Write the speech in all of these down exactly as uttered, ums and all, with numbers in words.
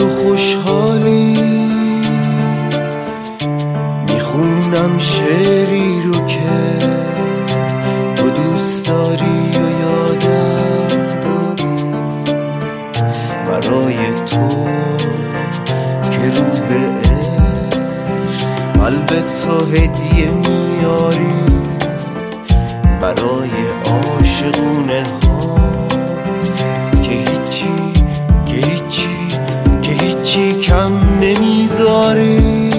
و خوشحالی میخونم شعری رو که تو دوست داری و یادم دادی برای تو که روز عشق قلبت تو هدیه میاری برای عاشقونه ها که هیچی که هیچی که هیچی کم نمیذاری.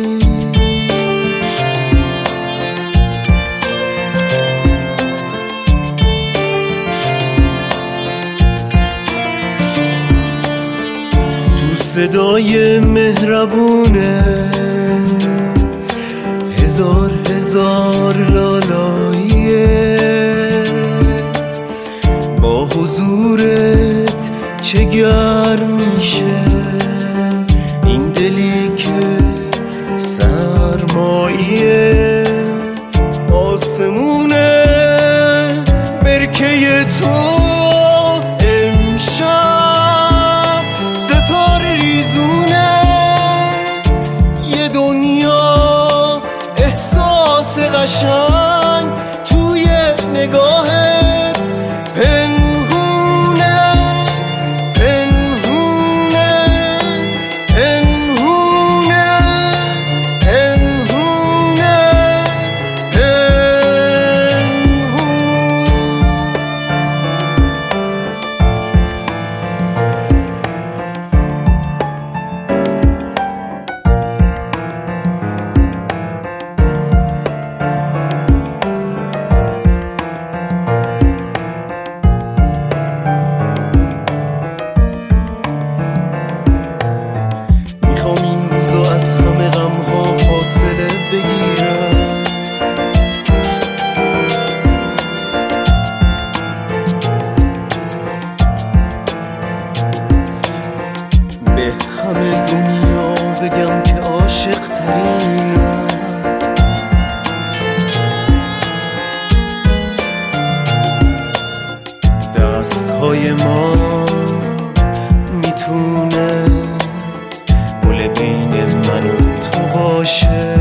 تو صدای مهربونه هزار هزار لالاییه با حضورت چه گرم میشه این دلی که سرماییه آسمونه برکه تو امشب ستاره ریزونه یه دنیا احساس قشنگ توی نگاهت پنهونه پنهونه پنهونه پنهونه از همه غم‌ها فاصله بگیرم به همه دنیا بگم که عاشق ترینم دست‌های ما میتونه پل بین من و تو باشه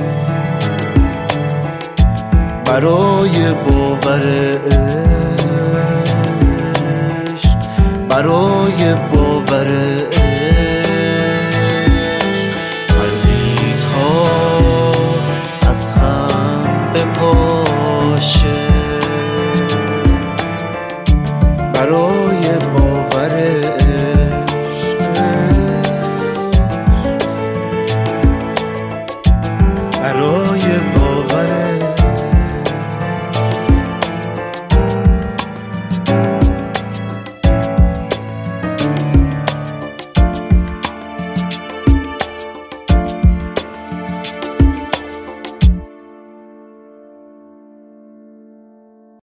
برای باور عشق برای باور